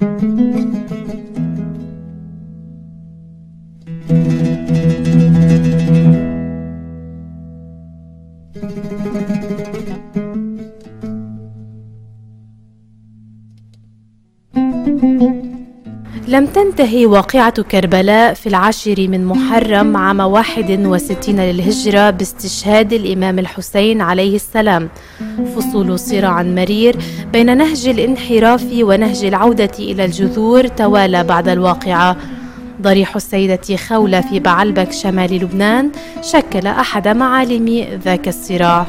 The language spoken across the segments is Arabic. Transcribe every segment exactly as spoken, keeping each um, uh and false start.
لم تنتهي واقعة كربلاء في العاشر من محرم عام واحد وستين للهجرة باستشهاد الإمام الحسين عليه السلام. فصول صراع مرير بين نهج الانحراف ونهج العودة إلى الجذور توالى بعد الواقعة. ضريح السيدة خولة في بعلبك شمال لبنان شكل أحد معالم ذاك الصراع.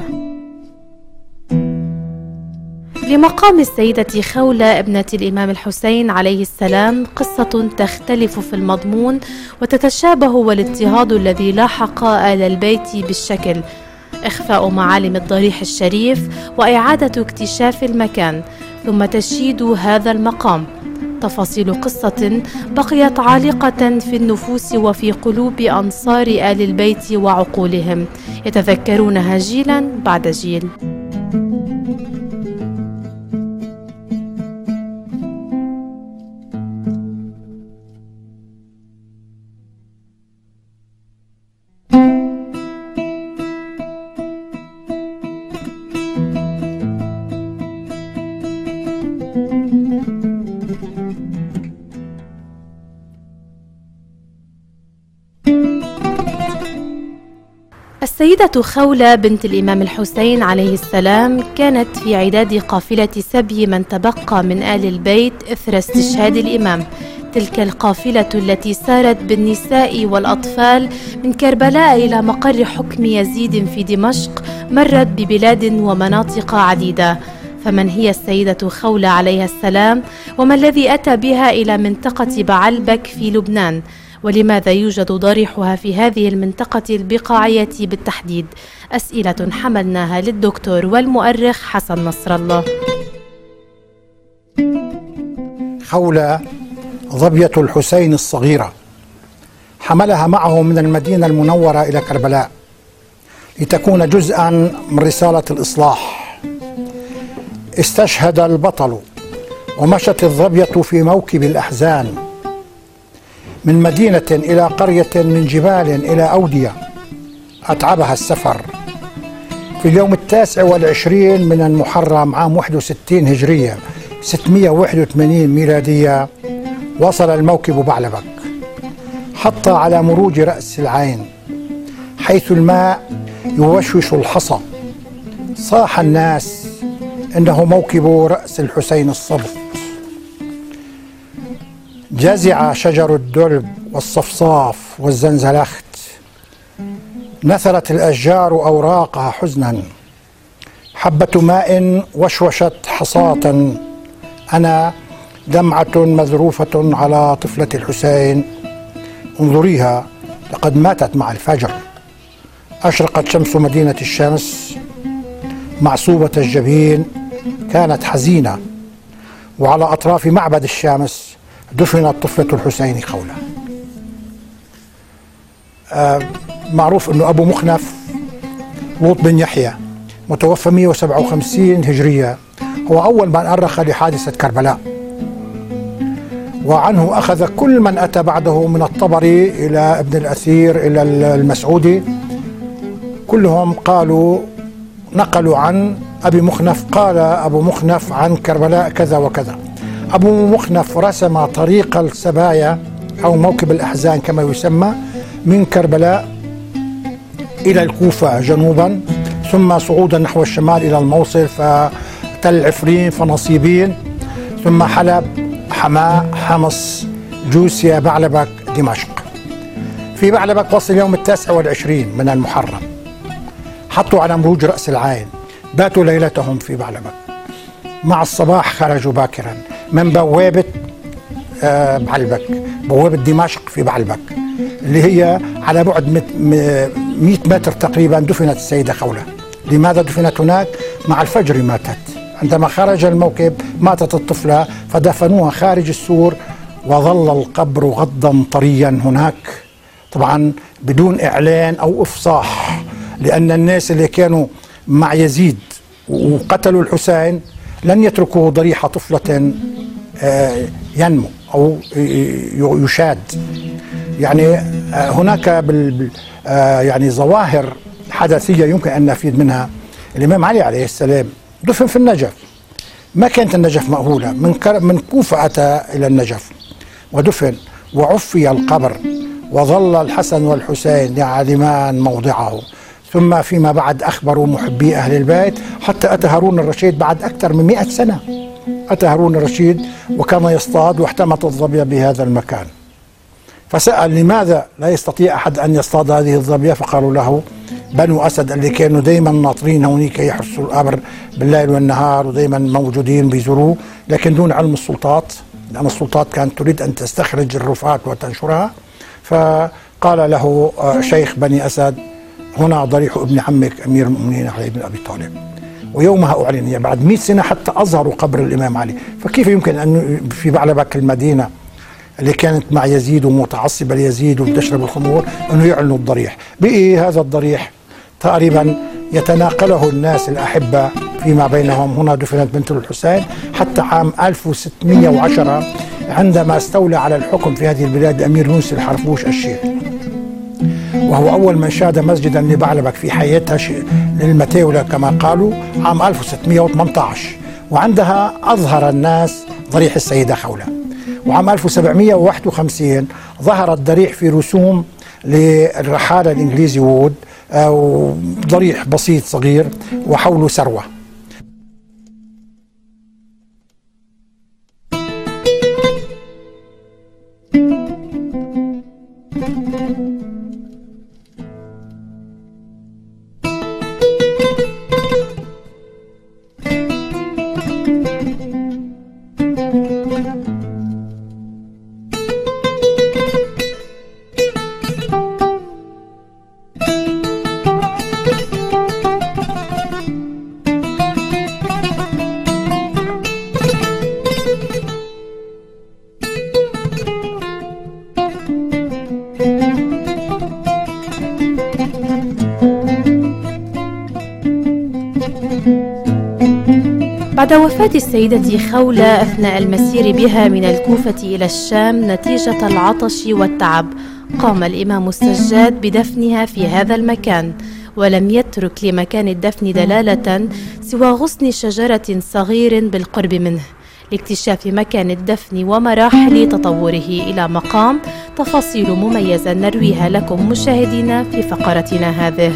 لمقام السيدة خولة ابنة الإمام الحسين عليه السلام قصة تختلف في المضمون وتتشابه، والاضطهاد الذي لاحق آل البيت بالشكل، إخفاء معالم الضريح الشريف وإعادة اكتشاف المكان، ثم تشييد هذا المقام. تفاصيل قصة بقيت عالقة في النفوس وفي قلوب أنصار آل البيت وعقولهم، يتذكرونها جيلا بعد جيل. السيدة خولة بنت الإمام الحسين عليه السلام كانت في عداد قافلة سبي من تبقى من آل البيت إثر استشهاد الإمام. تلك القافلة التي سارت بالنساء والأطفال من كربلاء إلى مقر حكم يزيد في دمشق مرت ببلاد ومناطق عديدة. فمن هي السيدة خولة عليها السلام؟ وما الذي أتى بها إلى منطقة بعلبك في لبنان؟ ولماذا يوجد ضريحها في هذه المنطقة البقاعية بالتحديد؟ أسئلة حملناها للدكتور والمؤرخ حسن نصر الله. خولة ظبية الحسين الصغيرة حملها معه من المدينة المنورة إلى كربلاء لتكون جزءا من رسالة الإصلاح. استشهد البطل ومشت الظبية في موكب الأحزان من مدينة إلى قرية، من جبال إلى أودية، أتعبها السفر. في اليوم التاسع والعشرين من المحرم عام واحد وستين هجرية ستمائة وواحد وثمانين ميلادية وصل الموكب بعلبك، حط على مروج رأس العين حيث الماء يوشوش الحصى. صاح الناس إنه موكب رأس الحسين الصبط. جزع شجر الدلب والصفصاف والزنزلخت، نثرت الأشجار أوراقها حزنا. حبة ماء وشوشت حصاة، أنا دمعة مذروفة على طفلة الحسين. انظريها لقد ماتت مع الفجر. أشرقت شمس مدينة الشمس معصوبة الجبين، كانت حزينة. وعلى أطراف معبد الشمس دفنت طفلة الحسين خولة. آه معروف أنه أبو مخنف لوط بن يحيى متوفى مئة وسبعة وخمسين هجرية هو أول من أرخ لحادثة كربلاء، وعنه أخذ كل من أتى بعده من الطبري إلى ابن الأثير إلى المسعودي، كلهم قالوا نقلوا عن أبي مخنف. قال أبو مخنف عن كربلاء كذا وكذا. أبو مخنف رسم طريق السبايا أو موكب الأحزان كما يسمى من كربلاء إلى الكوفة جنوبا، ثم صعودا نحو الشمال إلى الموصل فتل عفرين فنصيبين، ثم حلب حماة حمص جوسيا بعلبك دمشق. في بعلبك وصل اليوم التاسع والعشرين من المحرم، حطوا على مروج رأس العين، باتوا ليلتهم في بعلبك. مع الصباح خرجوا باكرا من بوابة آه بعلبك، بوابة دمشق في بعلبك اللي هي على بعد مئة متر تقريبا. دفنت السيدة خولة. لماذا دفنت هناك؟ مع الفجر ماتت. عندما خرج الموكب ماتت الطفلة فدفنوها خارج السور، وظل القبر غضا طريا هناك، طبعا بدون إعلان أو إفصاح، لأن الناس اللي كانوا مع يزيد وقتلوا الحسين لن يتركوا ضريح طفلة ينمو أو يشاد. يعني هناك بال يعني ظواهر حدثية يمكن أن نفيد منها. الإمام علي عليه السلام دفن في النجف، ما كانت النجف مأهولة، من من كوفة أتى إلى النجف ودفن، وعفي القبر، وظل الحسن والحسين يعلمان موضعه. ثم فيما بعد أخبروا محبي أهل البيت حتى أتى هارون الرشيد بعد أكثر من مئة سنة. أتى هارون الرشيد وكان يصطاد واحتمت الظبية بهذا المكان، فسأل لماذا لا يستطيع أحد أن يصطاد هذه الظبية، فقالوا له بنو أسد اللي كانوا دايما ناطرين هونيك يحرسوا القبر بالليل والنهار ودايما موجودين بيزوروه، لكن دون علم السلطات، لأن السلطات كانت تريد أن تستخرج الرفات وتنشرها. فقال له شيخ بني أسد هنا ضريح ابن عمك أمير المؤمنين علي بن أبي طالب، ويومها أعلن، يعني بعد مئة سنة حتى أظهروا قبر الإمام علي. فكيف يمكن أن في بعلبك المدينة اللي كانت مع يزيد ومتعصبة ليزيد وبتشرب الخمور أنه يعلنوا الضريح؟ بقي هذا الضريح تقريبا يتناقله الناس الأحبة فيما بينهم. هنا دفنت بنت الحسين حتى عام ألف وستمئة وعشرة عندما استولى على الحكم في هذه البلاد الأمير يونس الحرفوش الشيعي، وهو أول من شاد مسجدا لبعلبك في حياتها للمتاولة كما قالوا عام ألف وستمئة وثمانية عشر، وعندها أظهر الناس ضريح السيدة خولة. وعام ألف وسبعمئة وواحد وخمسين ظهر الضريح في رسوم للرحالة الإنجليزي وود، أو ضريح بسيط صغير وحوله سروة. بعد وفاة السيدة خولة أثناء المسير بها من الكوفة إلى الشام نتيجة العطش والتعب، قام الإمام السجاد بدفنها في هذا المكان، ولم يترك لمكان الدفن دلالة سوى غصن شجرة صغير بالقرب منه، لاكتشاف مكان الدفن ومراحل تطوره إلى مقام. تفاصيل مميزة نرويها لكم مشاهدينا في فقرتنا هذه.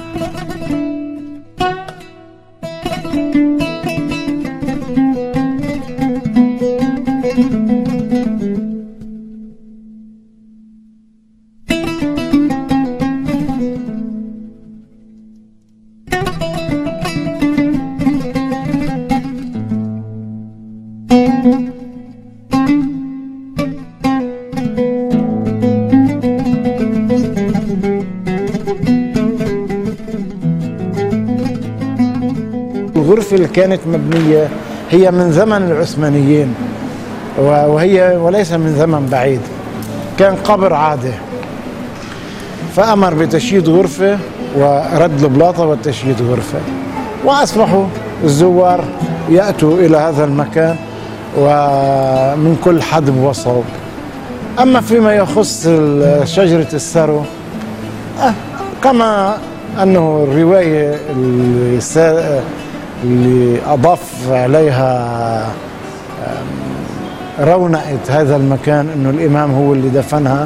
الغرفة اللي كانت مبنية هي من زمن العثمانيين، وهي وليس من زمن بعيد. كان قبر عادي، فأمر بتشييد غرفة ورد البلاطة وتشييد غرفة، وأصبحوا الزوار يأتوا إلى هذا المكان ومن كل حدب وصوب. أما فيما يخص شجرة السرو، كما أنه الرواية اللي أضاف عليها رونقة هذا المكان أنه الإمام هو اللي دفنها،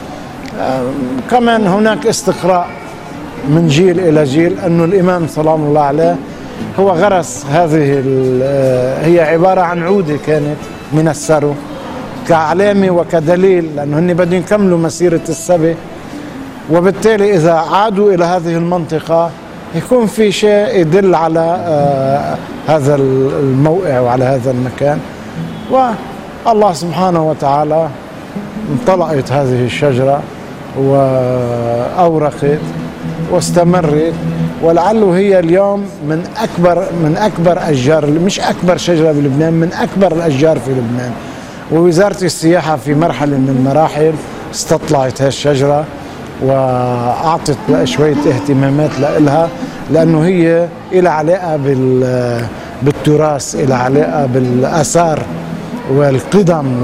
كمان هناك استقراء من جيل إلى جيل أنه الإمام سلام الله عليه هو غرس هذه، هي عبارة عن عودة كانت من السرو كعلامة وكدليل، لأنه هن بدهم يكملوا مسيرة السبي، وبالتالي إذا عادوا إلى هذه المنطقة يكون في شيء يدل على آه هذا الموقع وعلى هذا المكان. والله سبحانه وتعالى انطلقت هذه الشجرة وأورقت واستمرت، ولعله هي اليوم من أكبر من أكبر أشجار، مش أكبر شجرة بلبنان، من أكبر الأشجار في لبنان. ووزارة السياحة في مرحلة من المراحل استطلعت هذه الشجرة وأعطت شوية اهتمامات لها، لأنه هي إلى علاقة بالتراث، إلى علاقة بالآثار والقدم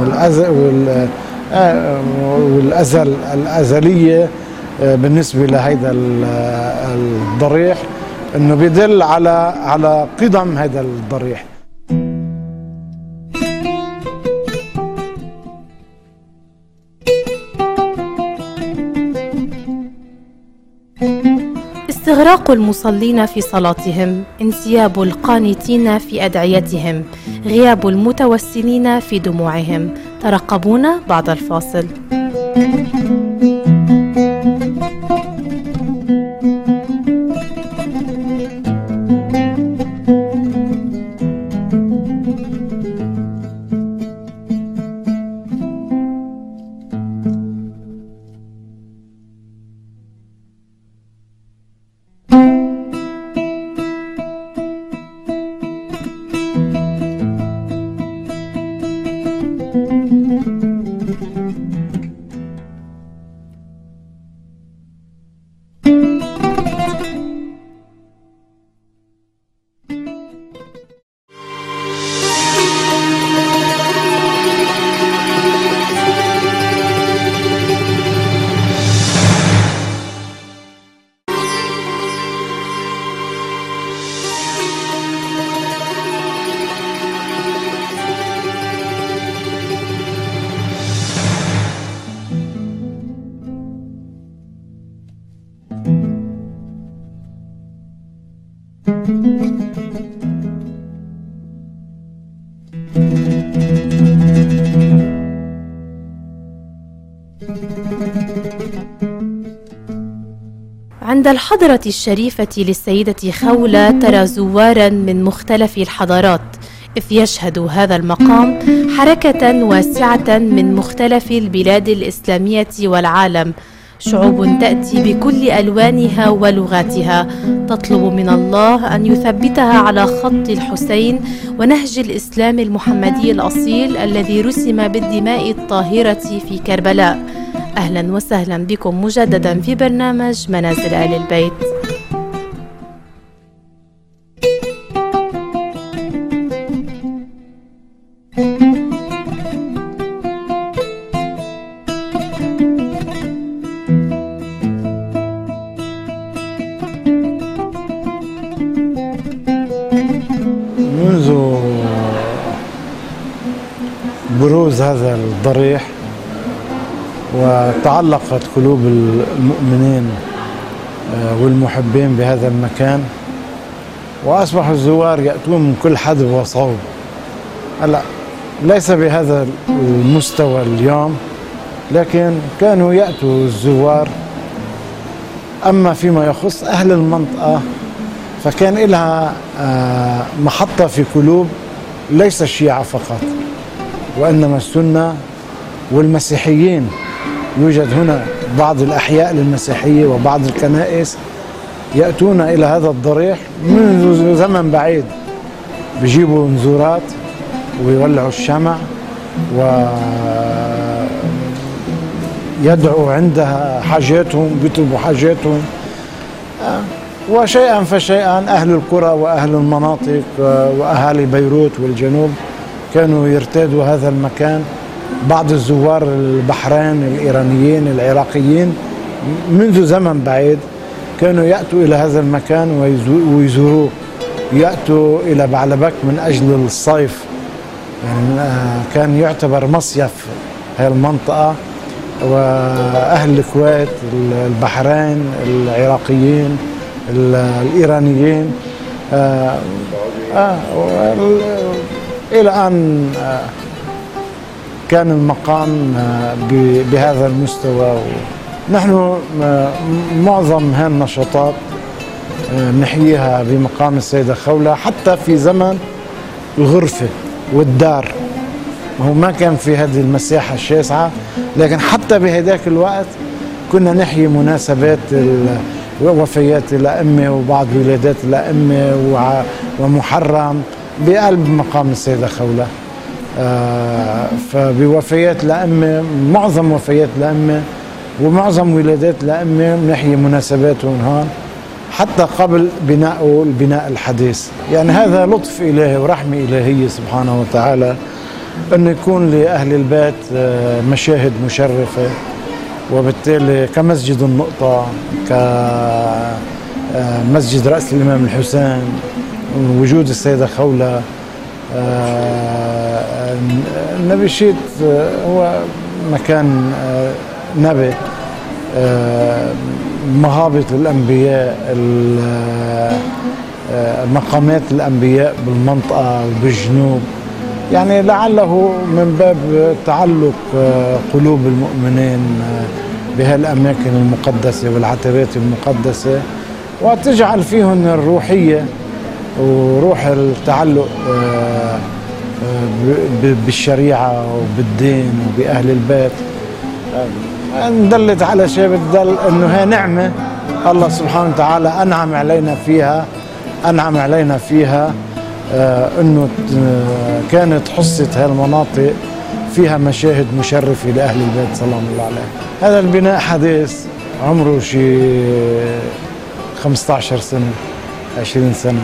والأزل الأزلية بالنسبة لهذا الضريح، انه بيدل على على قدم هذا الضريح. استغراق المصلين في صلاتهم، انسياب القانتين في أدعيتهم، غياب المتوسلين في دموعهم. ترقبونا بعد الفاصل. عند الحضرة الشريفة للسيدة خولة ترى زوارا من مختلف الحضارات، إذ يشهد هذا المقام حركة واسعة من مختلف البلاد الإسلامية والعالم، شعوب تأتي بكل ألوانها ولغاتها تطلب من الله أن يثبتها على خط الحسين ونهج الإسلام المحمدي الأصيل الذي رسم بالدماء الطاهرة في كربلاء. أهلا وسهلا بكم مجددا في برنامج منازل آل البيت. منذ بروز هذا الضريح وتعلقت قلوب المؤمنين والمحبين بهذا المكان، وأصبح الزوار يأتون من كل حدب وصوب. هلا ليس بهذا المستوى اليوم، لكن كانوا يأتوا الزوار. أما فيما يخص أهل المنطقة فكان لها محطة في قلوب ليس الشيعة فقط، وإنما السنة والمسيحيين. يوجد هنا بعض الأحياء للمسيحية وبعض الكنائس يأتون إلى هذا الضريح منذ زمن بعيد، بيجيبوا نزورات ويولعوا الشمع ويدعوا عندها حاجاتهم، بيطلبوا حاجاتهم. وشيئا فشيئا أهل القرى وأهل المناطق وأهالي بيروت والجنوب كانوا يرتادوا هذا المكان. بعض الزوار البحرين الإيرانيين العراقيين منذ زمن بعيد كانوا يأتوا إلى هذا المكان ويزوروه. يأتوا إلى بعلبك من أجل الصيف، يعني كان يعتبر مصيف هذه المنطقة. وأهل الكويت البحرين العراقيين الإيرانيين آه آه إلى أن آه كان المقام آه بهذا المستوى. نحن آه معظم هذه النشاطات آه نحييها بمقام السيدة خولة، حتى في زمن الغرفة والدار. هو ما كان في هذه المساحة الشاسعة، لكن حتى بهذاك الوقت كنا نحيي مناسبات وفيات الأئمة وبعض ولادات الأئمة ومحرم بقلب مقام السيدة خولة. آه فبوفيات الأئمة، معظم وفيات الأئمة ومعظم ولادات الأئمة نحيي مناسباتهم هون حتى قبل بناء البناء الحديث. يعني هذا لطف إلهي ورحمة إلهية سبحانه وتعالى. أنه يكون لأهل البيت مشاهد مشرفة، وبالتالي كمسجد النقطة، كمسجد رأس الإمام الحسين، وجود السيدة خولة. النبي شيت هو مكان نبي، مهابط الأنبياء، مقامات الأنبياء بالمنطقة وبالجنوب، يعني لعله من باب تعلق قلوب المؤمنين بهالأماكن المقدسة والعتبات المقدسة، وتجعل فيهم الروحية وروح التعلق بالشريعة وبالدين وبأهل البيت. دلت على شيء، بتدل انه هي نعمة الله سبحانه وتعالى انعم علينا فيها انعم علينا فيها انه كانت حصة هالمناطق فيها مشاهد مشرفة لأهل البيت سلام الله عليه. هذا البناء حديث، عمره شي خمسة عشر سنة عشرين سنة،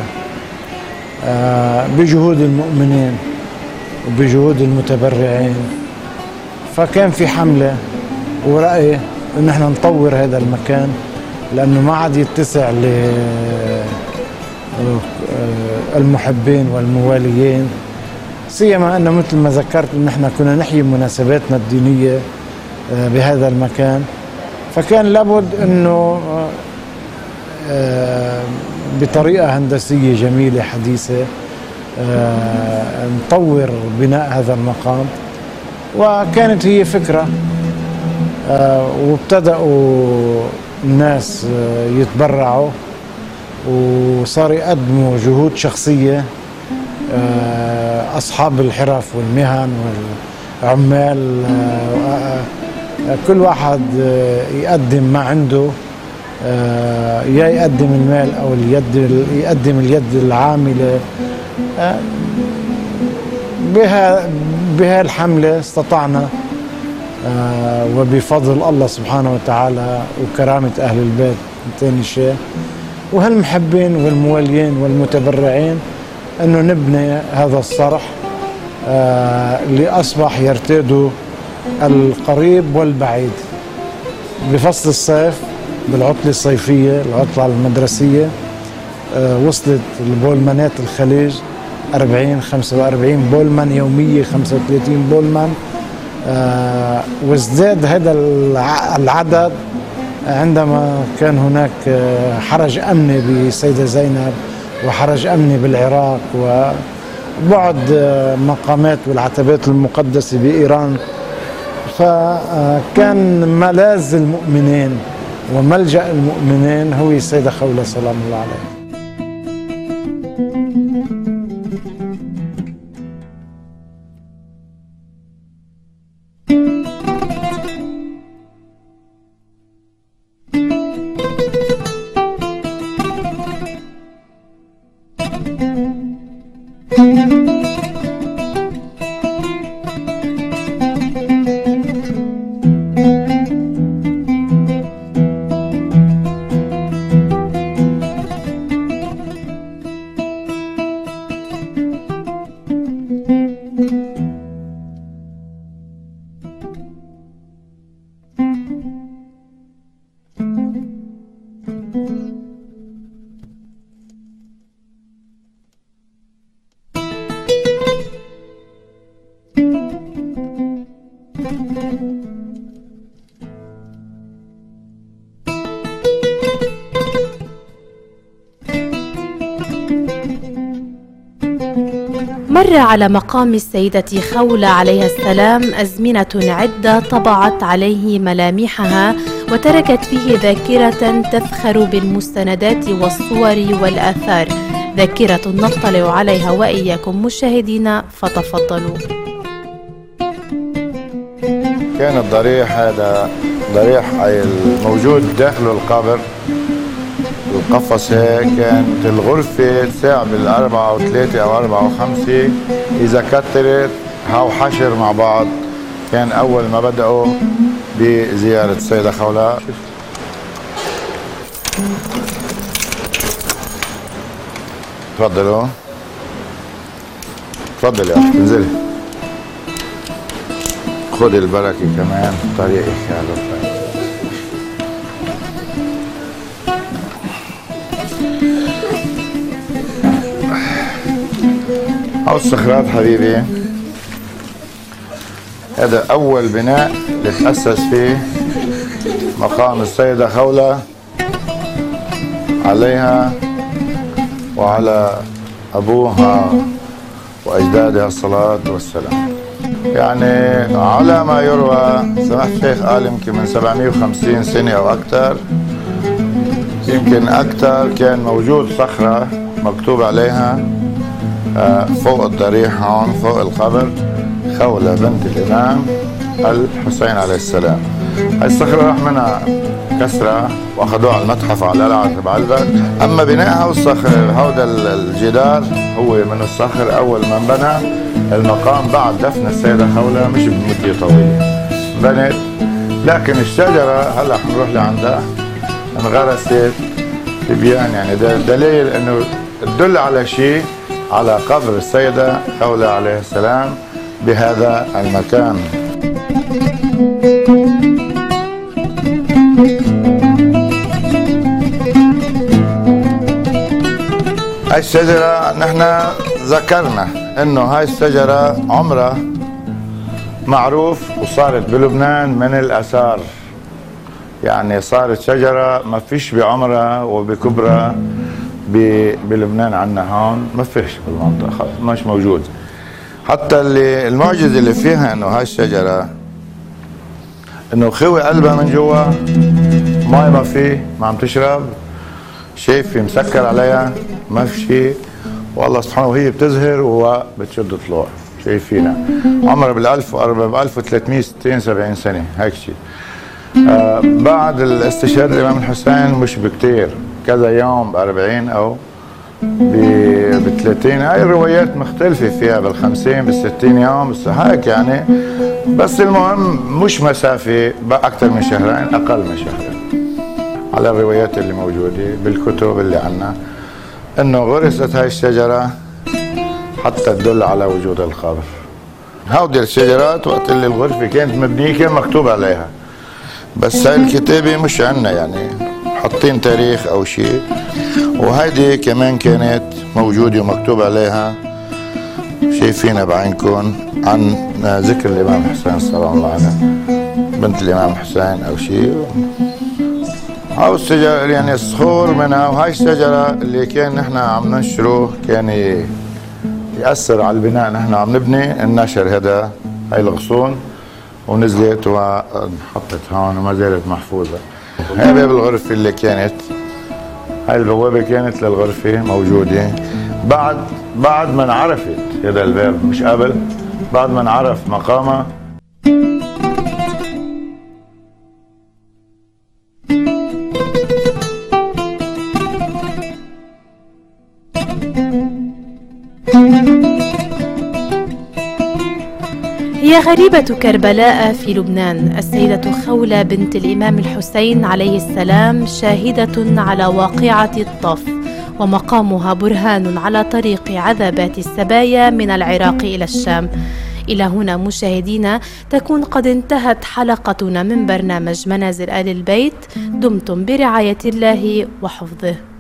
بجهود المؤمنين وبجهود المتبرعين. فكان في حملة ورأي ان احنا نطور هذا المكان، لانه ما عاد يتسع للمحبين والمواليين، سيما انه مثل ما ذكرت ان احنا كنا نحيي مناسباتنا الدينية بهذا المكان. فكان لابد انه بطريقة هندسية جميلة حديثة نطور بناء هذا المقام. وكانت هي فكرة، وابتدأوا الناس يتبرعوا وصار يقدموا جهود شخصية، أصحاب الحرف والمهن والعمال، كل واحد يقدم ما عنده، يا يقدم المال أو اليد يقدم اليد العاملة. بها بهالحملة استطعنا وبفضل الله سبحانه وتعالى وكرامة أهل البيت ثاني شيء وهالمحبين والمواليين والمتبرعين أنه نبني هذا الصرح اللي أصبح يرتاده القريب والبعيد. بفصل الصيف بالعطلة الصيفية العطلة المدرسية وصلت البولمانات الخليج أربعين خمسة وأربعين بولمان يومية، خمسة وثلاثين بولمان، آه وازداد هذا العدد عندما كان هناك حرج أمني بسيدة زينب وحرج أمني بالعراق وبعد مقامات والعتبات المقدسة بإيران. فكان ملاذ المؤمنين وملجأ المؤمنين هو السيدة خولة سلام الله عليها. مر على مقام السيدة خولة عليها السلام أزمنة عدة طبعت عليه ملامحها وتركت فيه ذاكرة تفخر بالمستندات والصور والآثار، ذاكرة نطلع عليها وإياكم مشاهدينا، فتفضلوا. كان الضريح هذا ضريح الموجود داخل القبر، القفص هيك كانت الغرفة ساعة بالأربعة وثلاثة أو أربعة وخمسة، إذا كترت هاو حشر مع بعض. كان أول ما بدأوا بزيارة السيدة خولة. تفضلوا تفضل يا أخي انزلي. خذ البركة كمان طريقك يا لطفي. هاو الصخرات حبيبي، هذا أول بناء اللي تأسس فيه مقام السيدة خولة عليها وعلى أبوها وأجدادها الصلاة والسلام. يعني على ما يروى سمعت الشيخ قال يمكن من سبعمئة وخمسين سنة أو أكثر، يمكن أكثر، كان موجود صخرة مكتوب عليها فوق الضريح هون فوق القبر خولة بنت الإمام الحسين عليه السلام. هاي الصخرة راح منها كسرة واخذوها على المتحف على القلعة تبع البلد. أما بناء هاو الصخر هودا الجدار هو من الصخر أول ما بنى المقام بعد دفن السيدة خولة، مش بمدة طويلة بنت. لكن الشجرة هلا حنروح لعندها انغرست تبيان، يعني دليل انه تدل على شيء، على قبر السيدة خولة عليه السلام بهذا المكان. هاي الشجرة نحن ذكرنا انه هاي الشجرة عمرها معروف وصارت بلبنان من الآثار، يعني صارت شجرة ما فيش بعمرها وبكبرها بلبنان عنا هون، ما فيش بالمنطقة مش موجود. حتى اللي المعجزة اللي فيها انه هاي الشجرة انه خوي قلبها من جوا، ماي ما في، ما عم تشرب، شايفة مسكر عليها ما في شيء، والله سبحانه وهي بتزهر وهو بتشد طلوع، شايفينها عمرها بالألف بألف وثلاثمئة وستين سبعين سنة هيك شيء. آه بعد الاستشهاد الإمام الحسين مش بكتير، كذا يوم بأربعين أو بثلاثين، هاي الروايات مختلفة فيها، بالخمسين بالستين يوم بس هيك يعني. بس المهم مش مسافة أكثر من شهرين، أقل من شهرين على الروايات اللي موجودة بالكتب اللي عنا، إنه غرست هاي الشجرة حتى تدل على وجود القبر. هودي الشجرات وقت اللي الغرفة كانت مبنية كان مكتوب عليها، بس هاي الكتابة مش عنا يعني حاطين تاريخ أو شيء. وهيدي كمان كانت موجودة ومكتوب عليها، شايفينها بعينكم، عن ذكر الإمام الحسين صلى الله عليه وسلم، بنت الإمام الحسين أو شيء. هاو الشجرة يعني الصخور منها، وهاي الشجرة اللي كان نحن عم ننشره كان يأثر على البناء، نحن عم نبني النشر هذا، هاي الغصون ونزلت وانحطت هون وما زالت محفوظة. هاي باب الغرفة اللي كانت، هاي البوابة كانت للغرفة موجودة بعد بعد ما انعرفت هذا الباب، مش قبل، بعد ما انعرف مقامها. هي غريبة كربلاء في لبنان. السيدة خولة بنت الإمام الحسين عليه السلام شاهدة على واقعة الطف، ومقامها برهان على طريق عذبات السبايا من العراق إلى الشام. إلى هنا مشاهدينا تكون قد انتهت حلقتنا من برنامج منازل آل البيت. دمتم برعاية الله وحفظه.